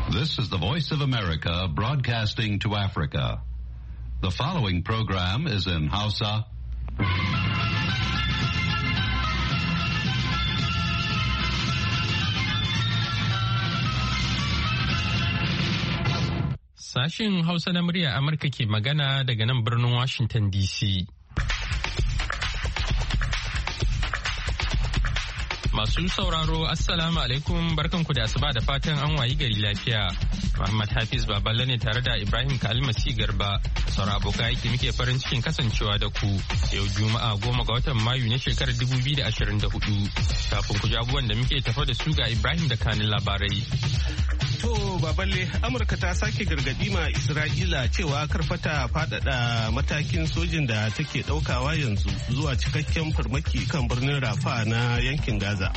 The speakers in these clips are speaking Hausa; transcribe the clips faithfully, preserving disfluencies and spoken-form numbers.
This is the Voice of America broadcasting to Africa. The following program is in Hausa. Sashin Hausa na murya Amurka ke magana daga nan birnin Washington D C. Masu sauraro, Assalamu alaikum, barkanku da asuba da fatan an wayi gari lafiya. Muhammad Hafiz Baballe ne tare da Ibrahim Kalmasi Garba. Sauran abokan aiki muke farin cikin kasancewa da ku yau Juma'a goma ga watan Mayu na shekarar dubu biyu da ashirin da hudu. Kafin ku ji abubuwan da muke tafa da su ga Ibrahim da kanin labarai. To Baballe, Amurka ta sake gargadi ma Isra'ila cewa karfata faɗaɗa matakin sojin da take ɗaukawa yanzu zuwa cikakken farmaki kan birnin Rafa na yankin Gaza.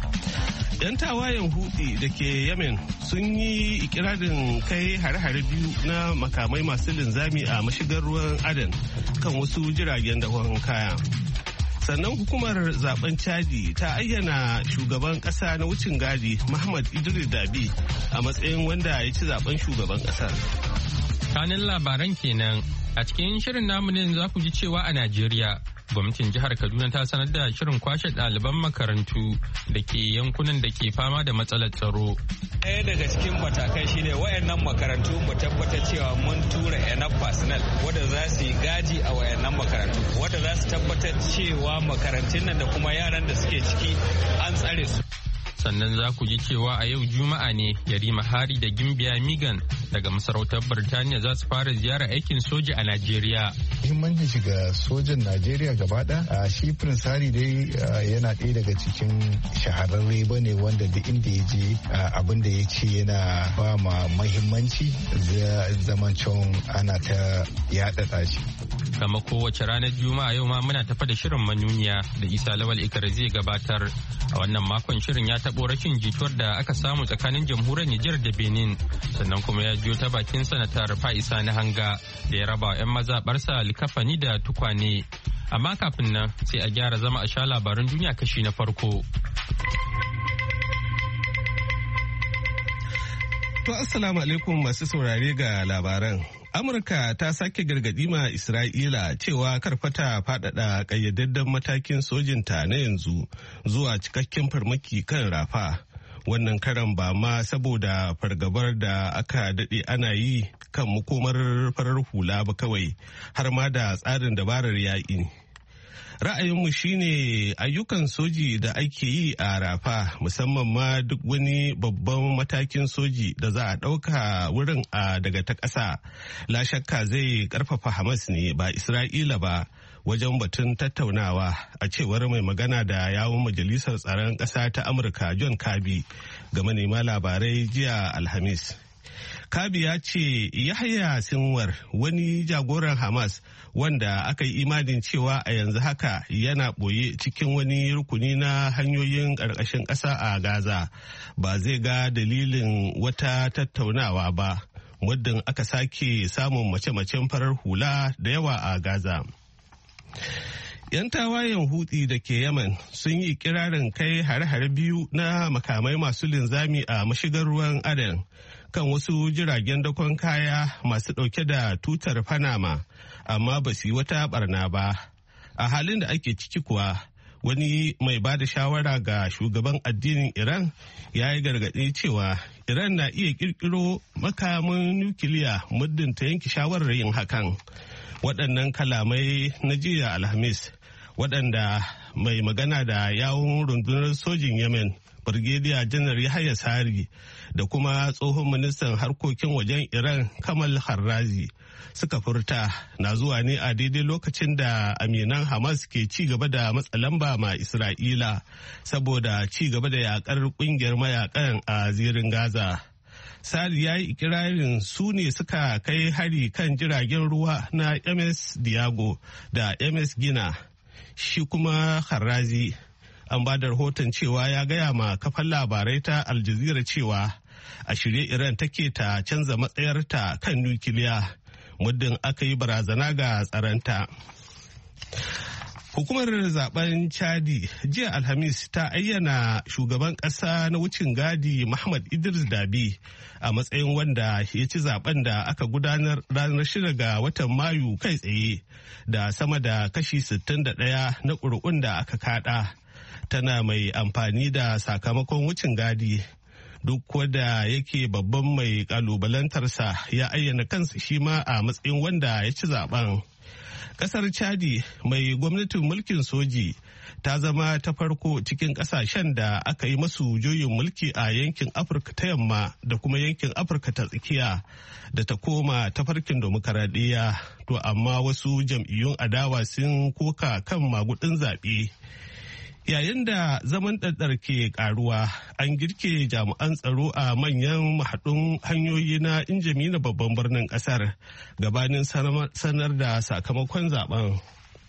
'Yan tawayen Houthi da ke Yemen sun yi ikirarin kai hare-hare biyu na makamai masu linzami a mashigar ruwan Aden kan wasu jiragen dakon kaya. Sannan hukumar zaben Chadi ta ayyana shugaban kasa na wucin gadi Muhammad Idris Dabi a matsayin wanda ya ci zaben shugaban kasar. Kanin labaran kenan a cikin shirin namu ne za ku ji cewa a Najeriya gwamnatin jihar Kaduna ta sanar da shirin kwashe ɗaliban makarantu da ke yankunan da ke fama da matsalar tsaro. Ɗaya daga cikin matakai shine wayannan makarantu mu tabbatar cewa mun tura enough personnel wanda za su yi gadi a wayannan makarantu wanda za su tabbatar cewa makarantun nan da kuma yaran da suke ciki an tsare su. Sannan za ku ji cewa a yau Juma'a ne Yarima Hari da Gimbiya Migan daga masarautar Birtaniya za su fara ziyarar aikin soja a Najeriya. Muhimmancin shiga sojan Najeriya gaba ɗaya shi Prince Hari dai yana ɗaya daga cikin shahararre ba ne wanda duk inda ya je abin da ya ce yana ba ma mahimmanci zaman can ana ta yaɗaɗa shi. Kama kowace ranar Juma'a yau ma muna tafa da shirin manuniya da Isa Lawal Ikar zai gabatar. A wannan makon shirin ya taɓo rashin jituwar da aka samu tsakanin jamhuriyar Nijar da Benin, sannan kuma ya jiyo ta bakin sanatar Fa'isa na Hanga da ya raba 'yan mazaɓarsa likafani da tukwane. Amma kafin nan sai a gyara zama a sha labaran duniya kashi na farko. To assalamu alaikum masu saurare ga labaran. Amurka ta sake gargadi ma Isra'ila cewa karfata faɗaɗa ƙayyadadden matakin sojinta na yanzu zuwa cikakken farmaki kan Rafa. Wannan karan ba ma saboda fargabar da aka daɗe ana yi kan makomar farar hula ba kawai, har ma da tsarin dabarar yaƙi. Ra'ayinmu shine ayyukan soji da ake yi a Rafa, musamman ma duk wani babban matakin soji da za a ɗauka wurin a daga ta ƙasa, la shakka zai ƙarfafa Hamas ne ba Isra'ila ba wajen batun tattaunawa, a cewar mai magana da yawun majalisar tsaron ƙasa ta Amurka John Kirby ga manema labarai jiya Alhamis. Kabi ya ce Yahya Sinwar, wani jagoran Hamas wanda aka yi imanin cewa a yanzu haka yana ɓoye cikin wani rukuni na hanyoyin ƙarƙashin ƙasa a Gaza, ba zai ga dalilin wata tattaunawa ba muddin aka sake samun mace-macen farar hula da yawa a Gaza. 'Yan tawayen Houthi da ke Yemen sun yi kirarin kai hare-hare biyu na makamai masu linzami a mashigar ruwan Aden kan wasu jiragen dakon kaya masu ɗauke da tutar Panama, amma ba su yi wata barna ba. A halin da ake ciki kuwa, wani mai ba da shawara ga shugaban addinin Iran ya yi gargaɗi cewa Iran na iya ƙirƙiro makamin nukiliya muddin ta yanke shawarar yin hakan. Waɗannan kalamai na jiya Alhamis, waɗanda mai magana da yawun rundunar sojin Yemen, Brigadier Janar Yahya Sari, da kuma tsohon ministan harkokin wajen Iran Kamal Harrazi suka furta na zuwa ne a daidai lokacin da aminan Hamas ke ci gaba da matsa lamba ma Isra'ila saboda ci gaba da yakar kungiyar mayakan a zirin Gaza. Sari ya yi ikirarin su ne suka kai hari kan jiragen ruwa na M S Diago da M S Gina. Shi kuma Harrazi an ba da rahoton cewa ya gaya ma kafan labarai ta Al Jazeera cewa a shirye Iran take ta canza matsayarta kan nukiliya muddin aka yi barazana ga tsaranta. Hukumar zaben Chadi jiya Alhamis ta ayyana shugaban ƙasa na wucin gadi Muhammad Idris Dabi a matsayin wanda ya ci zaben da aka gudanar ranar shida ga watan Mayu kai tsaye da sama da kashi sittin da ɗaya na ƙuri'un da aka kada. Tana mai amfani da sakamakon wucin gadi duk wanda yake babban mai kalubalantarsa ya ayyana kansa shi ma a matsayin wanda ya ci zaben. Kasar Chadi mai gwamnatin mulkin soji ta zama ta farko cikin kasashen da aka yi masu juyin mulki a yankin Afirka ta yamma da kuma yankin Afirka ta tsakiya da ta koma ta farkin demokaradiyya. To amma wasu jam'iyyun adawa sun koka kan magudin zaɓe. Yayin da zaman ɗaɗɗar ke ƙaruwa, an girke jami'an tsaro a manyan mahaɗun hanyoyi na injami na babban birnin ƙasar gabanin sanar da sakamakon zaben.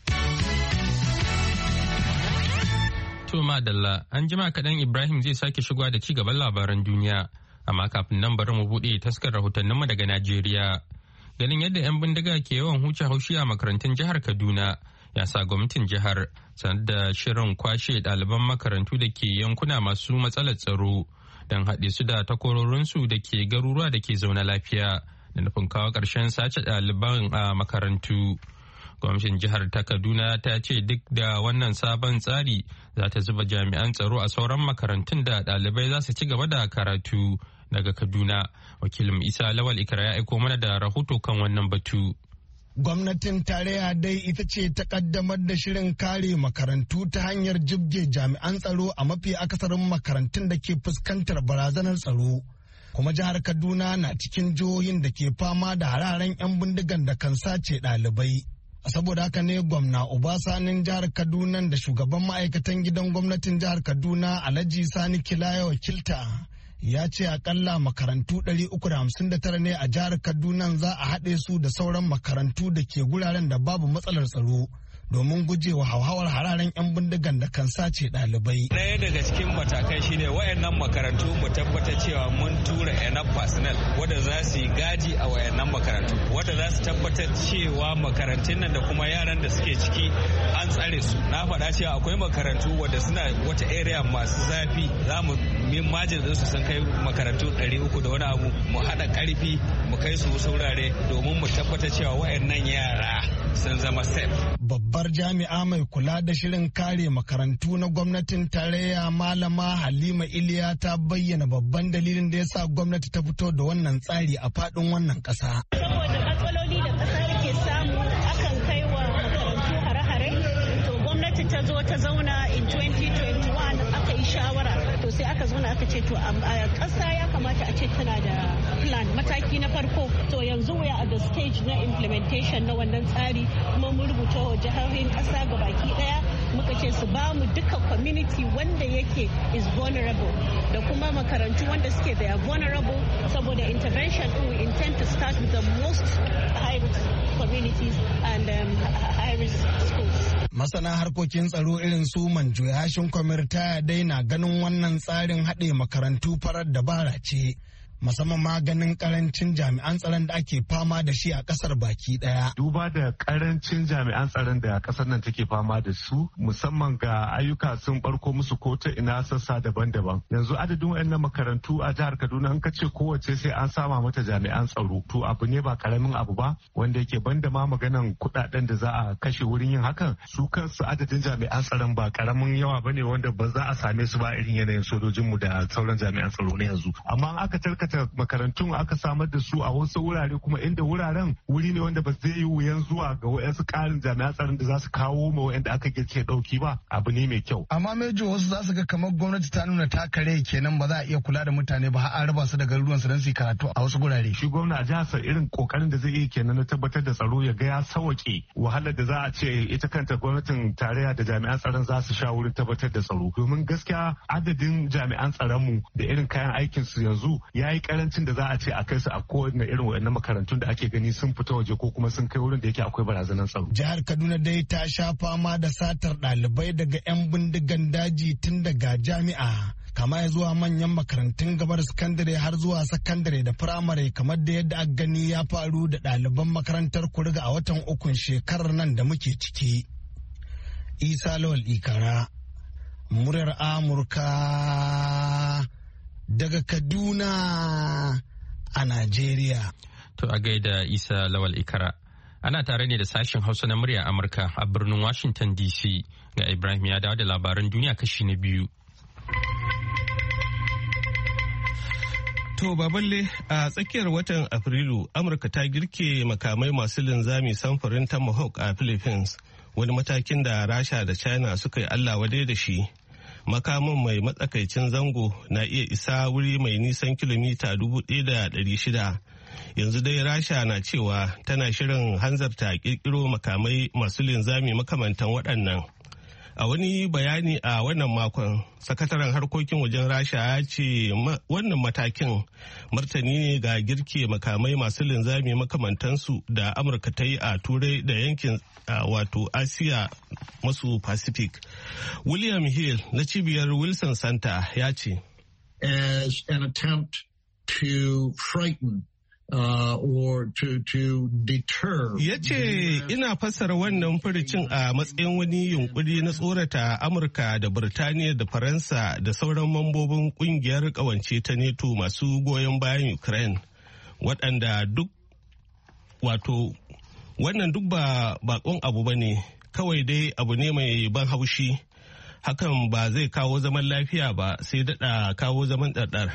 To madalla, an jima kaɗan Ibrahim zai sake shigowa da ci gaban labaran duniya, amma kafin nan bari mu buɗe taskar rahotanninmu daga Najeriya. Ganin yadda 'yan bindiga ke yawan huce haushi a makarantun jihar Kaduna, ya sa gwamnatin jihar sanar da shirin kwashe ɗaliban makarantu da ke yankuna masu matsalar tsaro don haɗe su da takwarorinsu da ke garuruwa da ke zaune lafiya da nufin kawo ƙarshen sace ɗaliban a makarantu. Gwamnatin jihar ta Kaduna ta ce duk da wannan sabon tsari za ta zuba jami'an tsaro a sauran makarantun da ɗalibai za su ci gaba da karatu. Daga Kaduna, wakilin Isa Lawal Ikra ya aiko mana da rahoto kan wannan batu. Gwamnatin tarayya dai ita ce ta kaddamar da shirin kare makarantu ta hanyar jibge jami'an tsaro a mafi akasarin makarantun da ke fuskantar barazanar tsaro. Kuma jihar Kaduna na cikin jihohin da ke fama da hararen 'yan bindigan da kan sace ɗalibai. Saboda haka ne gwamna Obasanin jihar Kaduna da shugaban ma'aikatan gidan gwamnatin jihar Kaduna Alhaji Sani Kila ya wakilta. Ya ce akalla makarantu ɗari uku da hamsin da tara ne a jihar Kaduna za a haɗe su da sauran makarantu da ke guraren da babu matsalar tsaro domin gujewa hauhawar hararen 'yan bindigan da kan sace ɗalibai. Ɗaya daga cikin matakai shine wayannan makarantu mu tabbata cewa mun tura enough personnel wanda za su yi gaji a wayannan makarantu, wanda za su tabbatar cewa makarantun nan da kuma yaran da suke ciki an tsare su. Na faɗa cewa akwai makarantu wanda suna wata area masu zafi, za mu min majin su sun kai makarantu ɗari uku da wani abu, mu haɗa ƙarfi mu kai su wasu wurare domin mu tabbatar cewa wayannan yara sun zama safe. Babbar jami'a mai kula da shirin kare makarantu na gwamnatin tarayya Malama Halima Iliya ta bayyana babban dalilin da ya sa gwamnati ta fito da wannan tsari a faɗin wannan ƙasa. Saboda matsaloli da ƙasa ke samu akan kai wa makarantu hare-hare, to gwamnati ta zo ta zauna in twenty twenty-one aka yi shawara, to sai aka zauna aka ce to a ƙasa ya kamata a ce tana da plan mataki na farko. To yanzu we are at the stage na implementation na wannan tsari, kuma mun rubuta wa jihohin ƙasa gabaki ɗaya muka ce su ba mu duka community wanda yake is vulnerable da kuma makarantu wanda suke da vulnerable, saboda intervention we intend to start with the most high risk communities and um, high risk schools. Masana harkokin tsaro irin su Manjo Yashin Kwamirta dai na ganin wannan tsarin haɗe makarantu farar dabara ce. Musamman maganin karancin jami'an tsaron da ake fama da shi a kasar baki daya. Duba da karancin jami'an tsaron da kasar nan take fama da su, musamman ga ayyuka sun barko musu ko ta ina sassa daban-daban. Yanzu adadin wayannan makarantu a jihar Kaduna an kace kowace sai an sama mata jami'an tsaro. To abu ne ba karamin abu ba wanda yake banda ma maganan kudaden da za a kashe wurin yin hakan. Su kansu adadin jami'an tsaron ba karamin yawa bane wanda ba za a same su ba irin yanayin sojojinmu da sauran jami'an tsaro na yanzu. Amma aka tarkata makarantun aka samar da su a wasu wurare kuma inda wuraren wuri ne wanda ba zai yi wuyan zuwa ga wayansu karin jami'an tsaron da za su kawo ma wayanda aka girke dauki ba, abu ne mai kyau. Amma mejo wasu za su ga kamar gwamnati ta nuna takare kenan ba za a iya kula da mutane ba har an raba su da garuruwan su don su yi karatu a wasu gurare. Shi gwamna a jihar irin kokarin da zai yi kenan na tabbatar da tsaro ya ga ya sauke wahalar da za a ce ita kanta gwamnatin tarayya da jami'an tsaron za su sha wurin tabbatar da tsaro. Domin gaskiya adadin jami'an tsaron mu da irin kayan aikin su yanzu ya yi karanci da za a ce a kai su a kowane irin wayannan makarantun da ake gani sun fita waje ko kuma sun kai wurin da yake akwai barazanar tsaro. Jihar Kaduna dai ta sha fama da satar ɗalibai daga 'yan bindigan daji tun daga jami'a kama ya zuwa manyan makarantun gabar sakandare har zuwa sakandare da firamare, kamar da yadda aka gani ya faru da ɗaliban makarantar Kuriga a watan ukun shekarar nan da muke ciki. Isa Lawal Ikara, muryar Amurka daga Kaduna a Najeriya. To a gaida Isa Lawal Ikara. Ana tare ne da sashen Hausa na muryar Amurka a birnin Washington D C. Ga Ibrahim ya dawo da labaran duniya kashi na biyu. To baballe a tsakiyar watan Afrilu, Amurka ta girke makamai masu linzami samfurin Tomahawk a Philippines, wani matakin da Rasha da China suka yi Allah wadai da shi. Makamin mai matsakaicin zango na iya isa wuri mai nisan kilomita dubu ɗaya da ɗari shida. Yanzu dai Rasha na cewa tana shirin hanzarta kirkiro makamai masu linzami makamantan waɗannan. A wani bayani a wannan makon, sakataren harkokin wajen Rasha ya ce wannan matakin martani ne ga girke makamai masu linzami makamantansu da Amurka ta yi a Turai da yankin wato Asiya masu Pacific. William Hill na cibiyar Wilson Center ya ce, As an attempt to frighten Uh, or to, to deter. Ya ce ina fassara wannan furicin a matsayin wani yunkuri na tsorata Amurka da Birtaniya da Faransa da sauran mambobin kungiyar kawance ta NATO masu goyon bayan Ukraine, waɗanda duk wato wannan duk ba bakon abu ba ne, kawai dai abu ne mai ban haushi. Hakan ba zai kawo zaman lafiya ba, sai daɗa kawo zaman ɗarɗar.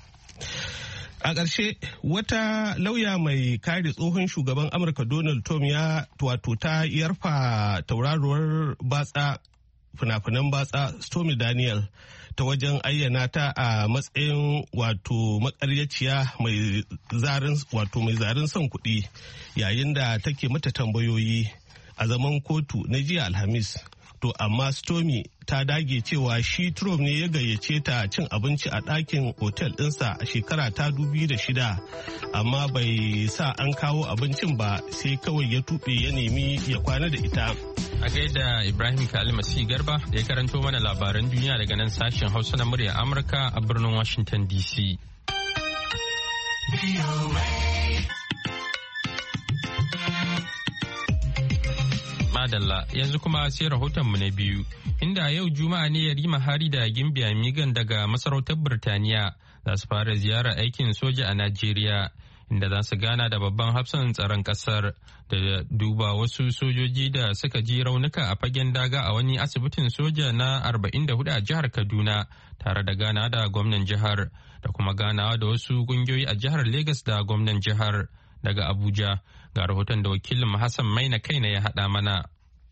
A ƙarshe wata lauya mai kare tsohon shugaban Amurka Donald Trump ya wato ta yarfa tauraruwar batsa fina-finan batsa Stormy Daniel ta wajen ayyana ta a matsayin wato makaryaciya mai zarin wato mai zarin son kuɗi yayin da take mata tambayoyi a zaman kotu na jiya Alhamis. To amma Stormy ta dage cewa shi Trump ne ya gayyace ta cin abinci a ɗakin otel ɗinsa a shekara ta dubi da shida, amma bai sa an kawo abincin ba, sai kawai ya tuɓe ya nemi ya kwana da ita. A gaida Ibrahim Kalimasi Garba da ya karanto mana labaran duniya daga nan sashen Hausa na muryar Amurka a birnin Washington D C. Madalla yanzu kuma sai rahotonmu na biyu, inda yau Juma'a ne Yarima Hari da Gimbiya Migan daga masarautar Birtaniya za su fara ziyarar aikin soja a Najeriya, inda za su gana da babban hafsan tsaron kasar da duba wasu sojoji da suka ji raunuka a fagen daga a wani asibitin soja na arba'in da hudu a jihar Kaduna, tare da gana da gwamnan jihar da kuma ganawa da wasu kungiyoyi a jihar Legas da gwamnan jihar. Daga Abuja ga rahoton da wakilin Hassan Maina kaina ya haɗa mana.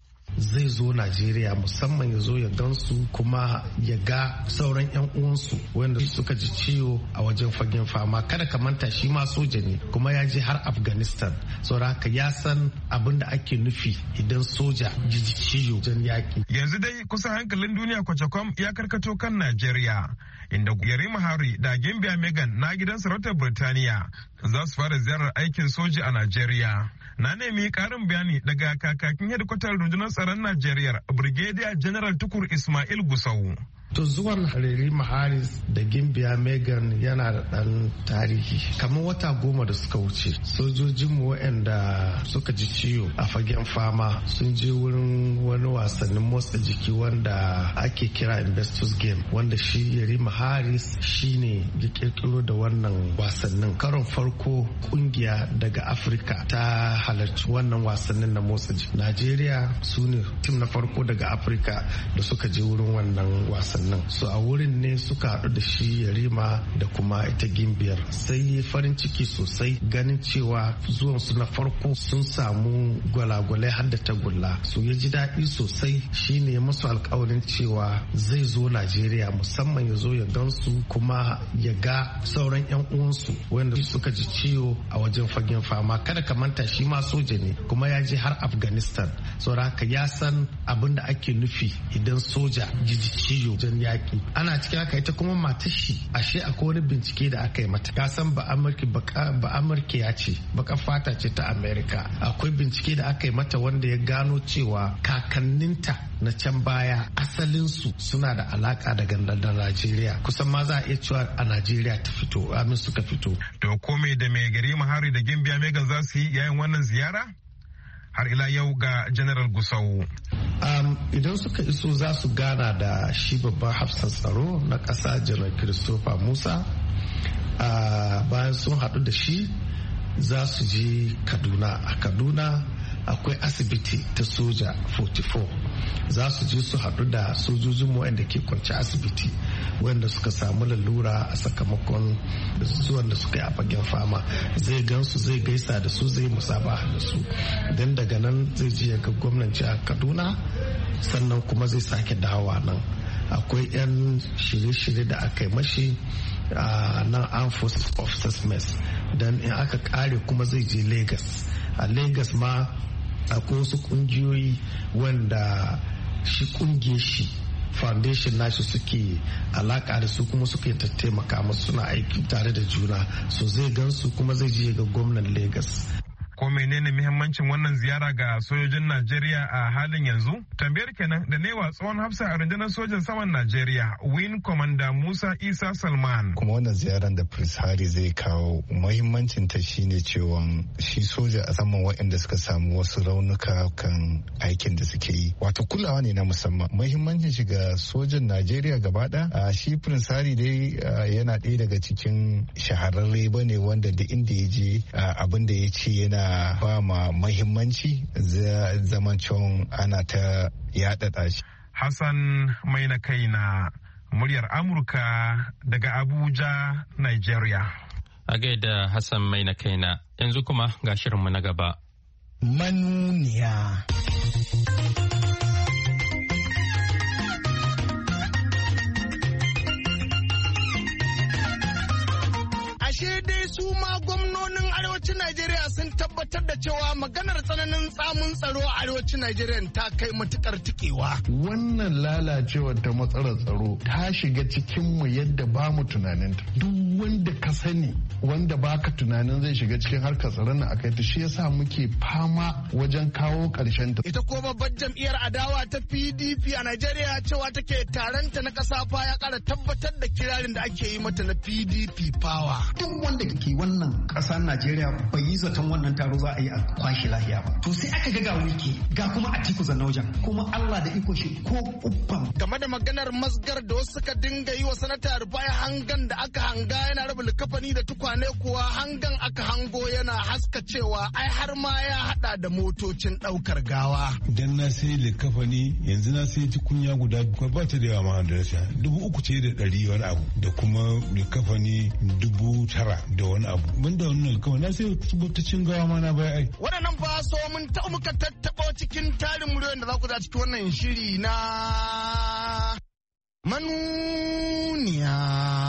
Zai zo Najeriya musamman ya zo ya gansu kuma ya ga sauran 'yan uwansu wanda suka ji ciwo a wajen fagen fama. Kada ka manta shi ma soja ne kuma ya je har Afghanistan, saboda haka ya san abin da ake nufi idan soja ji ciwo wajen yaƙi. Yanzu dai kusan hankalin duniya kwacakwam ya karkato kan Najeriya, inda Yarima Hari da Gimbiya Megan na gidan sarautar Birtaniya za su fara ziyarar aikin soja a Najeriya. Na nemi karin bayani daga kakakin hedikwatar rundunar tsaron Najeriya, Brigadier General Tukur Ismail Gusau. To zuwan Yarima Haris da Gimbiya Megan yana da ɗan tarihi. Kamar wata goma da suka wuce, sojojinmu waɗanda suka ji ciwo a fagen fama sun je wurin wani wasannin motsa jiki wanda ake kira Investors Game, wanda shi Yarima Haris shine ya kirkiro da wannan wasannin. Karon farko kungiya daga Afirka ta halarci wannan wasannin na motsa jiki. Najeriya su ne tim na farko daga Afirka da suka je wurin wannan wasannin. Nan so a wurin ne suka haɗu da shi Yarima da kuma ita Gimbiyar, sai farin ciki sosai ganin cewa zuwan su na farko sun samu gwalagwalai har da tagulla, so ya ji daɗi sosai. Shine masu alkawarin cewa zai zo Najeriya musamman ya zo ya gansu kuma ya ga sauran 'yan uwansu wanda suka ji ciwo a wajen fagen fama. Kada ka manta shi ma soja ne kuma ya je har Afghanistan, saboda haka ya san abin da ake nufi idan soja ji ciwo yaƙi. Ana cikin haka ita kuma matar shi ashe akwai wani bincike da aka yi mata. Ka san ba Amurka ba Amurka ya ce baka fata ce ta Amerika. Akwai bincike da aka yi mata wanda ya gano cewa kakanninta na can baya asalinsu suna da alaka da gandar Najeriya. Kusan ma za a iya cewa a Najeriya ta fito, amin suka fito. To komai da mai gari Hari da Gimbiya Megan za su yi yayin wannan ziyara? Har ila yau ga General Gusau. Um, idan suka iso za su gana da shi babban hafsan tsaro na ƙasa janar Christopher Musa. Uh, bayan sun haɗu da shi za su je Kaduna. A Kaduna akwai asibiti ta soja forty-four, za su je su haɗu da sojojin wanda ke kwanci asibiti wanda suka samu lalura a sakamakon zuwan da suka yi a fagen fama. Zai gansu, zai gaisa da su, zai musabaha da su, don daga nan zai je ga gwamnan jihar Kaduna, sannan kuma zai sake dawowa nan. Akwai 'yan shirye-shirye da aka yi mashi a nan Armed Forces Officers Mess, don in aka kare kuma zai je Lagos. A Lagos ma akwai wasu kungiyoyi wanda shi kungiyar shi foundation nashi suke alaka da su kuma suke taimaka masu, suna aiki tare da juna, so zai gansu kuma zai je ga gwamnan Lagos. Ko menene muhimmancin wannan ziyara ga sojojin Najeriya a halin yanzu? Tambayar kenan da newa tsohon hafsa a rundunar sojan saman Najeriya, Wing Commander Musa Isa Salman. Kuma wannan ziyaran da Prince Harry zai kawo, muhimmancin ta shine cewa shi soja a saman waɗanda suka samu wasu raunuka kan aikin da suke yi. Wato kulawa ne na musamman. Muhimmancin shi ga sojan Najeriya gaba ɗaya, shi Prince Harry dai yana ɗaya daga cikin shahararre bane wanda da inda ya je abin da ya ce yana ba ma mahimmanci zamancin ana ta yaɗaɗa shi. Hassan mai na kai na muryar Amurka daga Abuja, Nigeria. A gaida Hassan mai na kai na, yanzu kuma ga shirinmu na gaba. Manuniya. Ashe dai su ma gwamnonin arewacin Najeriya sun tabbatar da cewa maganar tsananin tsamun tsaro a arewacin Najeriya ta kai matukar tikewa. Wannan lalacewar ta matsalar tsaro ta shiga cikin mu yadda ba mu tunanin ta. Duk wanda ka sani wanda baka tunanin zai shiga cikin harkar tsaron nan akai ta, shi yasa muke fama wajen kawo karshen ta. Ita ko babbar jam'iyyar adawa ta P D P a Najeriya cewa take taronta na kasa fa ya kara tabbatar da kirarin da ake yi mata na P D P power. Duk wanda ke wannan ƙasar Najeriya bai yi zaton wannan taro za a yi a kwashi lahiya ba. To sai aka ga ga wiki ga kuma Atiku Zanaujan, kuma Allah da iko shi ko uffan. Game da maganar masgar da wasu suka dinga yi wa sanata Rufai Hangan da aka hanga yana raba likafani da tukwane kuwa Hangan aka hango yana haska cewa ai har ma ya hada da motocin daukar gawa. Idan na sai likafani yanzu na sai tukunya guda ba ta da yawa ma da rasa dubu uku ce da ɗari wani abu da kuma likafani dubu tara da wani abu. Banda wannan kawai na sai motocin gawa ma na bai ai. Waɗannan ba so mun ta muka tattaɓa cikin tarin muryoyin da za ku za cikin wannan shiri na manuniya.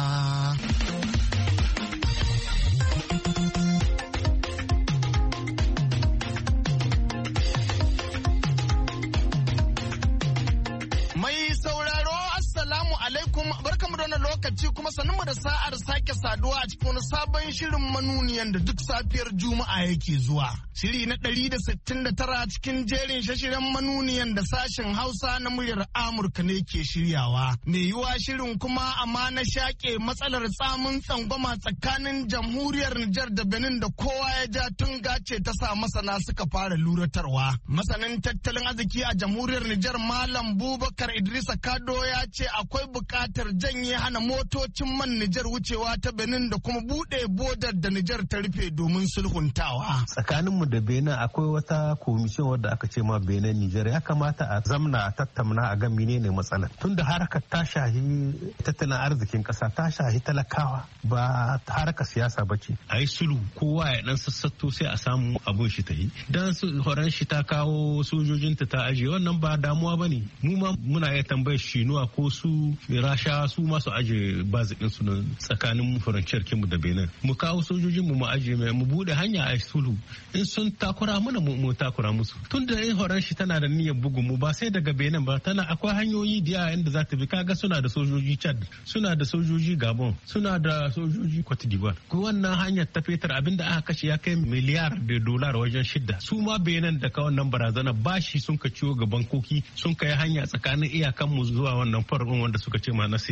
Barkamu da wannan lokaci kuma sanin da sa'ar sake saduwa a cikin wani sabon shirin manuniyan da duk safiyar Juma'a yake zuwa. Shiri na ɗari da sittin da tara cikin jerin shashiren manuniyan da sashen Hausa na muryar Amurka ne ke shiryawa. Mai yiwa shirin kuma amma na shaƙe matsalar tsamin tsangwama tsakanin jamhuriyar Nijar da Benin da kowa ya ja tun gace ta sa masana suka fara luratarwa. Masanin tattalin arziki a jamhuriyar Nijar Malam Bubakar Idrisa Kado ya ce akwai buƙatar janye hana motocin man Nijar wucewa ta Benin da kuma buɗe bodar da Nijar ta rufe domin sulhuntawa. Tsakaninmu da Benin akwai wata komishin wadda aka ce ma Benin Nijar, ya kamata a zamna a tattauna a ga menene matsalar. Tunda harkar ta shahi tattalin arzikin ƙasa, ta shahi talakawa, ba harkar siyasa ba ce. A yi sulhu kowa ya dan sassato sai a samu abun shi ta yi. Dan horon shi ta kawo sojojinta ta ajiye, wannan ba damuwa ba ne. Mu ma muna iya tambayar Shinuwa ko su Rasha su masu aje bazikin su tsakanin furanciyar kinmu da Benin. Mu kawo sojojin mu mu aje mai mu bude hanya a sulhu. In sun takura mana mu takura musu. Tun da in horon shi tana da niyyar bugun mu ba sai daga Benin ba, tana akwai hanyoyi da yawa inda za ta bi. Kaga suna da sojoji Chad, suna da sojoji Gabon, suna da sojoji Cote d'Ivoire. Ko wannan hanyar ta fetar abinda aka kashe ya kai miliyar da dolar wajen shidda. Su ma Benin da ka wannan barazana bashi sun ka ciwo ga bankoki, sun kai hanya tsakanin iyakan mu zuwa wannan farin wanda suka ce ma na semi. Su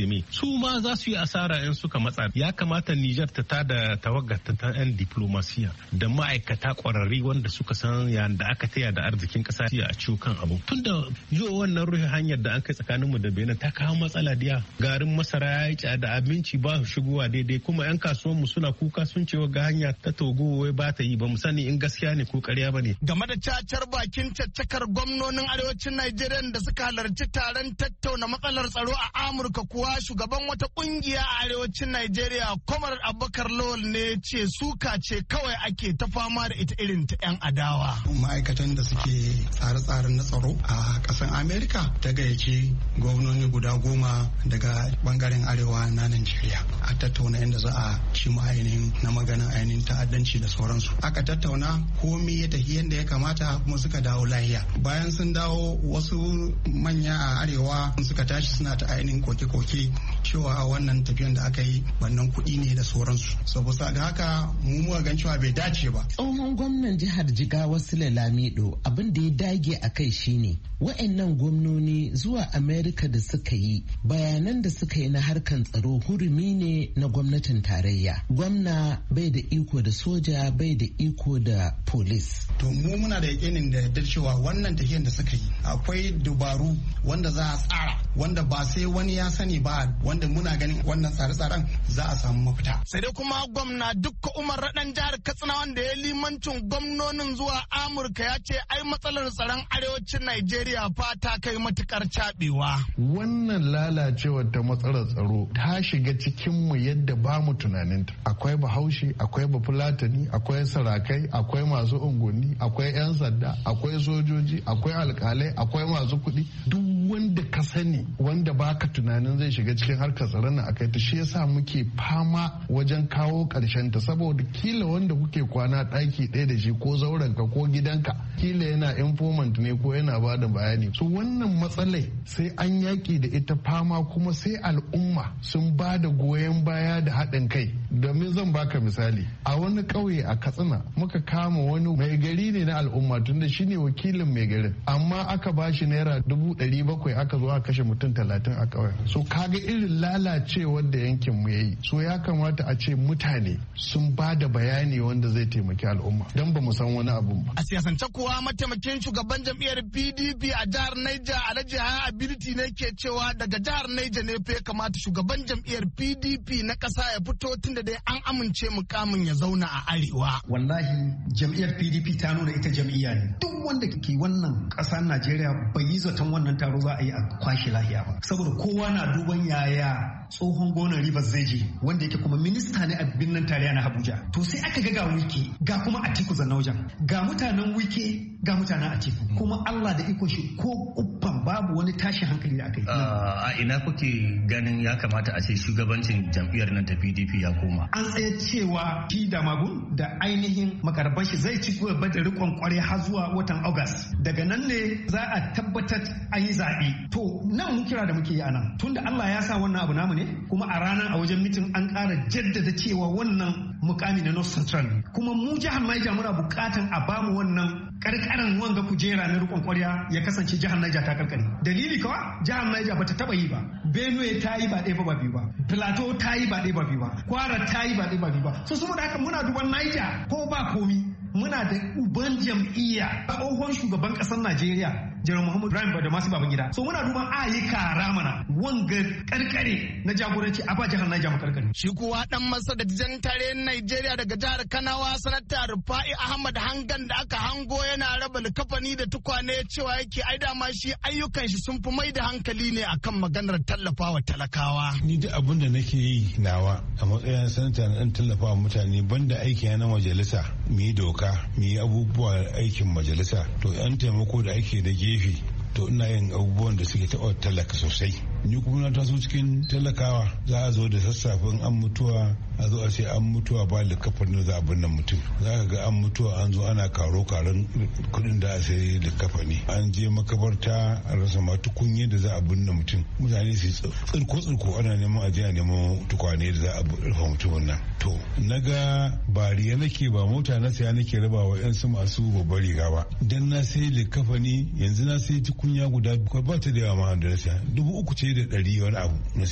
su ma za su yi asara in suka matsa. Ya kamata Nijar ta tada tawaggata ta 'yan diplomasiya da ma'aikata kwararri wanda suka san yanda aka taya da arzikin kasa a ciwo kan abu. Tunda yau wannan rufe hanyar da an kai tsakanin mu da Benin ta kawo matsala diya. Garin masara ya yi tsada, abinci ba shigowa daidai, kuma 'yan kasuwan mu suna kuka sun ce ga hanya ta Togo wai ba ta yi, ba mu sani in gaskiya ne ko ƙarya ba ne. Game da cacar bakin caccakar gwamnonin arewacin Najeriya da suka halarci taron tattauna matsalar tsaro a Amurka kuwa shugaban wata kungiya a arewacin Najeriya Kwamar Abubakar Lawal ne ce suka ce kawai ake ta fama da ita irin ta 'yan adawa. Ma'aikatan da suke tsare-tsaren na tsaro a ƙasar Amerika ta gayyaci gwamnoni guda goma daga bangaren arewa na Najeriya a tattauna yadda za a ci ainihin na maganin ainihin ta'addanci da sauransu. Aka tattauna komai ya tafi yadda ya kamata kuma suka dawo lahiya. Bayan sun dawo wasu manya a arewa suka tashi suna ta ainihin koke-koke cewa wannan tafiyan da aka yi wannan kuɗi ne da sauransu. Saboda ga haka mu muka gan cewa bai dace ba. Tsohon gwamnan jihar Jigawa Sule Lamido abin da ya dage a kai shine wa'annan gwamnoni zuwa Amerika da suka yi bayanan da suka yi na harkan tsaro hurumi ne na gwamnatin tarayya. Gwamna bai da iko da soja, bai da iko da polis. To mu muna da yakinin da yardar cewa wannan tafiyan da suka yi akwai dubaru wanda za a tsara wanda ba sai wani ya sani ba, wanda muna ganin wannan tsare-tsaren za a samu mafita. Sai dai kuma gwamna Dukka Umar Raɗan jihar Katsina wanda ya limancin gwamnonin zuwa Amurka ya ce ai matsalar tsaron arewacin Najeriya fa ta kai matukar cabewa. Wannan lalacewar ta matsalar tsaro ta shiga cikin mu yadda ba mu tunaninta. Akwai Bahaushe, akwai Bafulatani, akwai sarakai, akwai masu unguwanni, akwai 'yan sanda, akwai sojoji, akwai alkalai, akwai masu kuɗi. Duk wanda ka sani wanda baka tunanin zai shiga cikin harkar tsaron nan akai ta, shi yasa muke fama wajen kawo ƙarshen ta, saboda kila wanda kuke kwana ɗaki ɗaya da shi ko zauren ka ko gidanka kila yana informant ne ko yana ba da bayani. So wannan matsalai sai an yaƙi da ita fama, kuma sai al'umma sun ba da goyon baya da haɗin kai. Domin zan baka misali, a wani ƙauye a Katsina muka kama wani mai gari ne na al'umma tunda shine wakilin mai garin, amma aka ba shi naira dubu ɗari bakwai aka zo aka kashe mutum talatin a ƙauyen. So kaga irin lalacewar da yankin mu yayi. So ya kamata a ce mutane sun ba da bayani wanda zai taimaki al'umma, don ba mu san wani abun ba. A siyasance kuwa mataimakin shugaban jam'iyyar P D P a jihar Niger Alhaji Haya Ability ne ke cewa daga jihar Niger ne fa ya kamata shugaban jam'iyyar P D P na ƙasa ya fito tunda dai an amince mukamin ya zauna a arewa. Wallahi jam'iyyar P D P ta nuna ita jam'iyya ne. Duk wanda ke wannan ƙasar Najeriya bai yi zaton wannan taro za a yi a kwashe lahiya ba. Saboda kowa na duban yaya tsohon gonar Rivers zai je wanda yake kuma minista ne a birnin tarayya na Abuja. To sai aka ga ga Wike ga kuma Atiku Zanaujan, ga mutanen Wike ga mutanen Atiku, kuma Allah da iko shi ko uffan babu wani tashin hankali da aka yi. A ina kuke ganin ya kamata a ce shugabancin jam'iyyar nan ta P D P ya koma? An tsaye cewa shi da magun da ainihin makarban shi zai ci gaba da rikon kwarai har zuwa watan August. Daga nan ne za a tabbatar an yi zaɓe. To nan mu kira da muke yi a nan. Tunda Allah ya sa wannan abu namu ne, kuma a ranar a wajen mitin an ƙara jaddada cewa wannan mukami na North Central ne. Kuma mu jihar Niger muna buƙatan a bamu wannan karkaran wanga kujera na rikon kwarya ya kasance jihar Niger ta karkare. Dalili kawa jihar Niger bata taba yi ba. Benue ta yi ba ɗaya ba biyu ba. Plateau ta yi ba ɗaya ba biyu ba. Kwara ta yi ba ɗaya ba biyu ba. So saboda haka muna duban Niger ko ba komi. Muna da uban jam'iyya tsohon shugaban ƙasar Najeriya Jiran Muhammadu Ibrahim da masu baban gida. So muna duban ayyuka ramana wanga karkare na jagoranci a ba jihar Niger mu karkare. Shi kuwa dan masa da jan tare Najeriya daga jihar Kanawa sanata Rufa'i Ahmad Hangan da aka hango yana raba likafani da tukwane cewa yake ai dama shi ayyukan shi sun fi mai da hankali ne akan maganar tallafawa talakawa. Ni duk abin da nake yi nawa a matsayin sanata na dan tallafawa mutane banda aiki na majalisa mu yi doka mu yi abubuwa aikin majalisa to yan taimako da ake da gefe to ina yin abubuwan da suke taɓa talaka sosai. Ni kuma na taso cikin talakawa za a zo da sassafin an mutuwa a zo a ce an mutuwa ba likafani za a binne mutum, za ka ga an mutuwa an zo ana karo karon kudin da a sai likafani, an je makabarta a rasa ma tukunye da za a binne mutum, mutane su tsirko tsirko ana neman a je a neman tukwane da za a rufe mutumin nan. To na ga bariya nake ba mota na saya nake raba wa yan su masu babbar riga ba, dan na sai likafani yanzu na sai tukunya guda ba ta da yawa ma da na saya dubu uku ce da ɗari wani abu na saya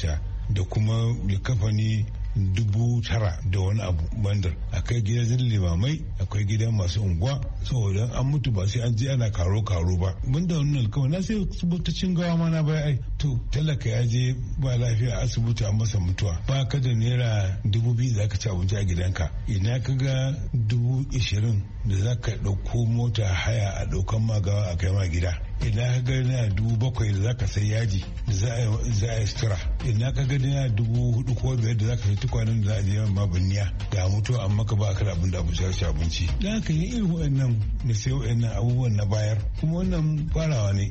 da kuma likafani dubu tara da wani abu bandar. Akwai gidan limamai, akwai gidan masu unguwa, saboda an mutu ba sai an je ana karo karo ba. Mun da wannan alkawari na sai asibitocin gawa ma na bai ai to talaka ya je ba lafiya asibiti an masa mutuwa ba ka da naira dubu biyu za ka ci abinci a gidanka, ina ka ga dubu ishirin da za ka ɗauko mota haya a ɗaukan magawa a kai ma gida, ina ka ga naira dubu bakwai da za ka sai yaji da za a yi sutura, ina ka ga naira dubu hudu ko biyar da za ka sai tukwanin da za a je ma binniya ga mutuwa amma ka ba ka da abin da abinci ci abinci. Da haka yi irin waɗannan da sai waɗannan abubuwan na bayar kuma wannan farawa ne.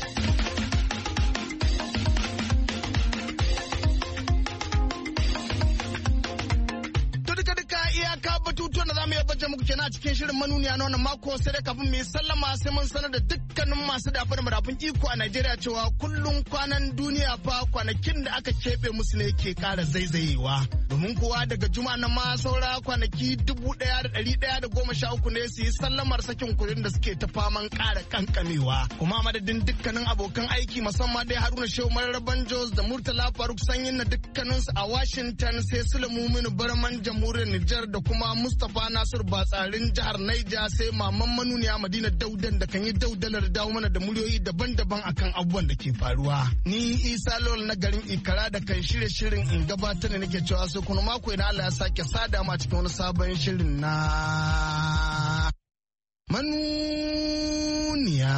muku kenan a cikin shirin manuniya na wannan mako, sai dai kafin mu yi sallama sai mun sanar da dukkanin masu dafa da madafun iko a Najeriya cewa kullum kwanan duniya fa kwanakin da aka keɓe musu ne ke ƙara zaizayewa. Domin kuwa daga juma'a na ma saura kwanaki dubu ɗaya da ɗari ɗaya da goma sha uku ne su yi sallamar sakin kuɗin da suke ta faman ƙara kankamewa. Kuma madadin dukkanin abokan aiki musamman dai Haruna Shehu Mararaban Jos da Murtala Faruk Sanyin na dukkaninsu a Washington, sai Sulemu Minu Barman Jamhuriyar Nijar da kuma Mustapha Nasiru Batsarin jihar Naija, sai Maman Manuniya Madina Daudan da kan yi daudalar dawo mana da muryoyi daban-daban akan abubuwan da ke faruwa. Ni Isa Lol na garin Ikara da kan shirye shirin in gabatar da nake cewa sai kuma mako idan Allah ya sake sada ma cikin wani sabon shirin na Manuniya.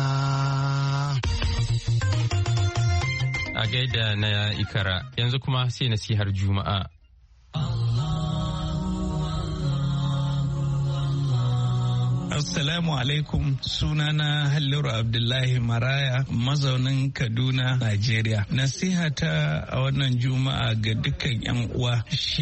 A gaida na Ikara, yanzu kuma sai nasihar Juma'a. Assalamu alaikum, sunana Halliru Abdullahi Maraya, mazaunin Kaduna, Najeriya. Nasihata a wannan Juma'a ga dukkan 'yan uwa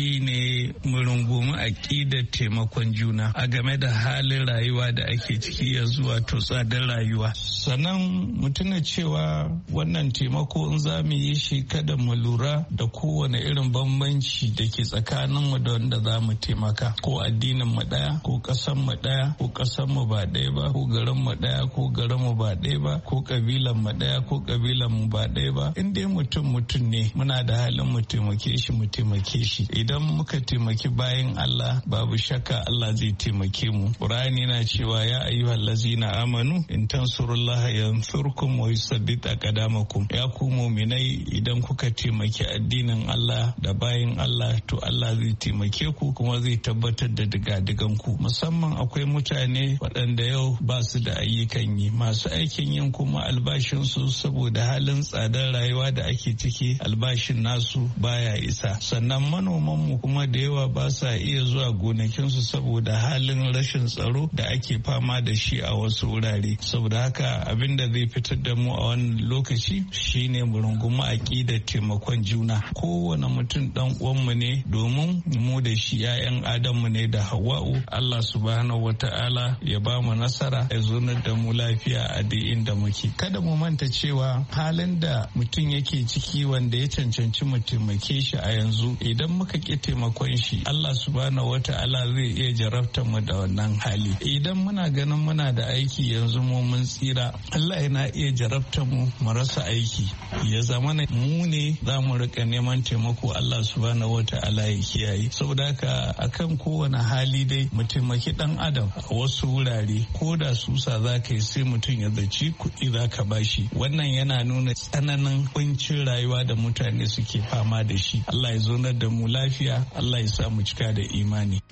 shine mu rungumi aƙidar taimakon juna a game da halin rayuwa da ake ciki yanzu, wato tsadar rayuwa. Sannan mu tuna cewa wannan taimako in za mu yi shi kada mu lura da kowane irin bambanci da ke tsakaninmu da wanda za mu taimaka, ko addinin mu ɗaya, ko ƙasan mu ɗaya, ko ƙasan mu ba ɗaya ba, ko garin mu ɗaya, ko garin mu ba ɗaya ba, ko kabilan mu ɗaya, ko kabilan mu ba ɗaya ba. In dai mutum mutum ne, muna da halin mu taimake shi mu taimake shi. Idan muka taimaki bayan Allah, babu shakka Allah zai taimake mu. Qur'ani na cewa ya ayyuhal ladzina amanu in tansurullaha yansurkum wa yusabbit aqdamakum. Ya ku mu'minai, idan kuka taimaki addinin Allah da bayan Allah, to Allah zai taimake ku kuma zai tabbatar da digadigan ku. Musamman akwai mutane waɗanda yau ba su da ayyukan yi, masu aikin yin kuma albashinsu saboda halin tsadar rayuwa da ake ciki albashin nasu baya isa. Sannan manomanmu kuma da yawa ba sa iya zuwa gonakinsu saboda halin rashin tsaro da ake fama da shi a wasu wurare. Saboda haka abin da zai fitar da mu a wannan lokaci shine mu rungumi aƙidar taimakon juna. Kowane mutum dan uwanmu ne, domin mu da shi 'ya'yan Adamu ne da Hawwa'u. Allah subhanahu wata'ala ya ba mu nasara, ya zonar da mu lafiya a duk inda muke. Kada mu manta cewa halin da mutum yake ciki wanda ya cancanci mu taimake shi a yanzu, idan muka ki taimakon shi, Allah subhanahu wata'ala zai iya jarabtar mu da wannan hali. Idan muna ganin muna da aiki yanzu mu mun tsira, Allah yana iya jarabtar mu mu rasa aiki, ya zama mu ne za mu rika neman taimako. Allah subhanahu wata'ala ya kiyaye. Saboda haka akan kowane hali dai mu taimaki dan adam. A wasu wurare ko da susa za ka yi sai mutum ya zaci kuɗi za ka bashi. Wannan yana nuna tsananin kuncin rayuwa da mutane suke fama da shi. Allah ya zonar da mu lafiya, Allah ya sa mu cika da imani.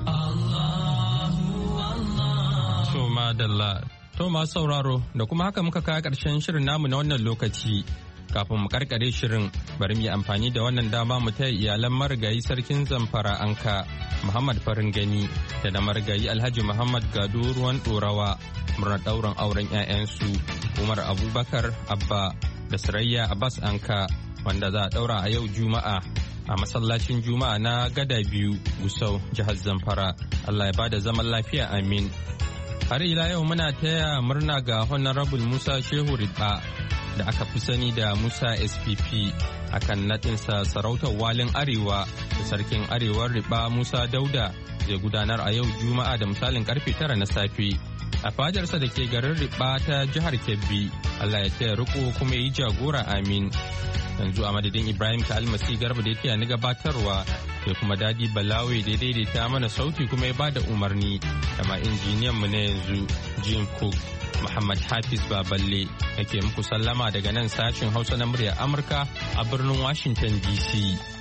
To madalla, to masu sauraro, da kuma haka muka kawo ƙarshen shirin namu na wannan lokaci. Kafin mu karkare shirin, bari mu yi amfani da wannan dama mu taya iyalan marigayi sarkin Zamfara Anka Muhammad Farin Gani da na marigayi Alhaji Muhammad Gado Ruwan Dorawa murnar ɗaurin auren 'ya'yansu Umar Abubakar Abba da Sarayya Abbas Anka, wanda za a ɗaura a yau Juma'a a masallacin Juma'a na Gada Biyu, Gusau, jihar Zamfara. Allah ya bada zaman lafiya, amin. Har ila yau muna taya murna ga Honorable Musa Shehu Riba da aka fi sani da Musa S P P akan naɗinsa sarautar walin Arewa da sarkin Arewar Riba Musa Dauda zai gudanar a yau Juma'a da misalin karfe tara na safe a fadarsa da ke garin Riba ta jihar Kebbi. Allah ya taya riko kuma ya yi jagora amin. Yanzu a madadin Ibrahim ka almasi garba da ya taya ni gabatarwa sai kuma Dadi Balawe da ya daidaita mana sauti kuma ya bada umarni da ma injiniyan mu na yanzu Jim Cook. Muhammad Hafiz Baballe yake muku sallama daga nan sashin Hausa na muryar Amurka a birnin Washington D C.